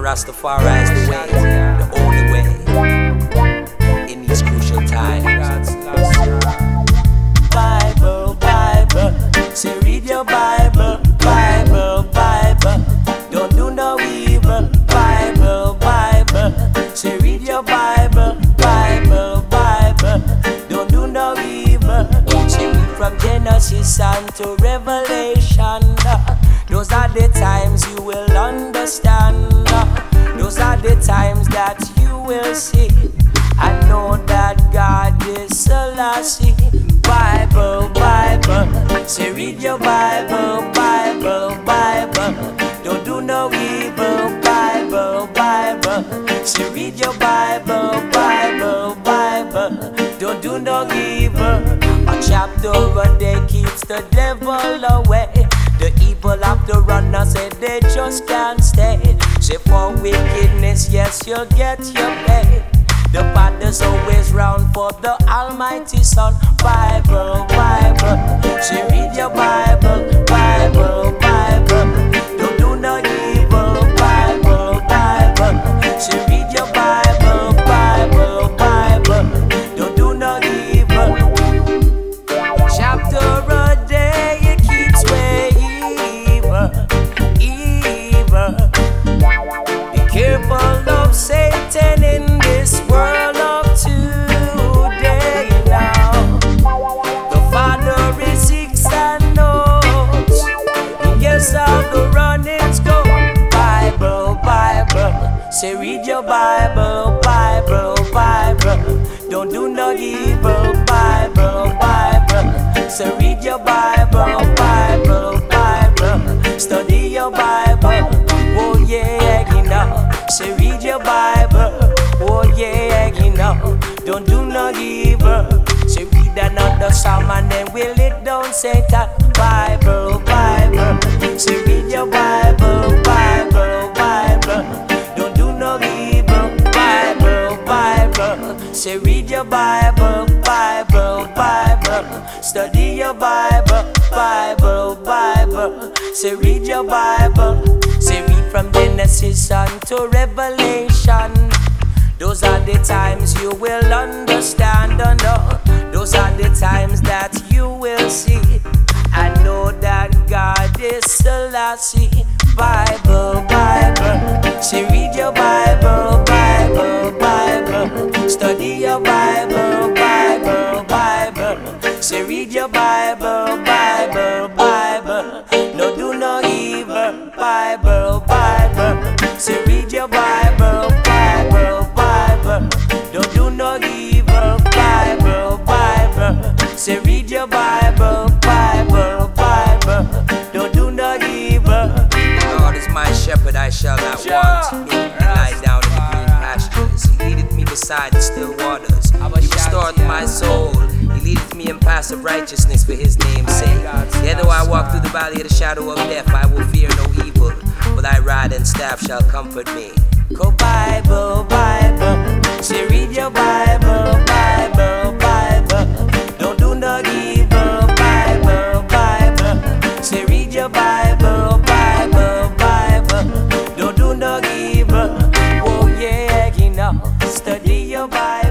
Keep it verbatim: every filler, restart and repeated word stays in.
Rastafari is the way, the only way in these crucial times. Bible, Bible, say read your Bible, Bible, Bible, don't do no evil. Bible, Bible, say read your Bible, Bible, Bible, don't do no evil. Say read from Genesis unto Revelation. Those are the times you will understand. Those are the times that you will see. I know that God is Selassie. Bible, Bible, say read your Bible, Bible, Bible, don't do no evil. Bible, Bible, say read your Bible, Bible, Bible, don't do no evil. A chapter a day keeps the devil away. The evil of the runner say they just can't stay. Say for wickedness, yes, you'll get your pay. The Father's always round for the Almighty Son. Bible, Bible, say read your Bible, Bible, Bible, don't do no evil. Bible, Bible, say read your Bible, Bible, Bible, don't do no evil. Chapter a day, it keeps way evil, evil. Be careful of Satan in this world of today now. The Father is six and knows. Yes, how the runnings go. Bible, Bible, say read your Bible, Bible, Bible, don't do no evil. Bible, Bible, say read your Bible, Bible, Bible, study your Bible. Oh yeah, you know, say read your Bible. Oh yeah, you know, don't do no evil. Say read another psalm and then will it down Satan. Bible, Bible, say read your Bible, Bible, Bible, don't do no evil. Bible, Bible, say read your Bible, Bible, Bible, study your Bible, Bible, Bible, say read your Bible. Say read from Genesis unto Revelation. Those are the times you will understand, oh no. Those are the times that you will see. I know that God is Selassie. Bible, Bible, say read your Bible, Bible, Bible, study your Bible, Bible, Bible, say read your Bible, Bible, Bible, no do no evil. Bible, Bible, say read your Bible, Bible, Bible, don't do no evil. Bible, Bible, say read your Bible, Bible, Bible, don't do no evil. The Lord is my shepherd, I shall not want. He lie down in the green pastures. He leadeth me beside the still waters. He restoreth my soul. He leadeth me in paths of righteousness for his name's sake. Yet though I walk through the valley of the shadow of death, I will fear no evil, for thy rod and staff shall comfort me. Go Bible, Bible, say read your Bible, Bible, Bible, don't do no evil. Bible, Bible, say read your Bible, Bible, Bible, don't do no evil. Oh yeah, you know, study your Bible.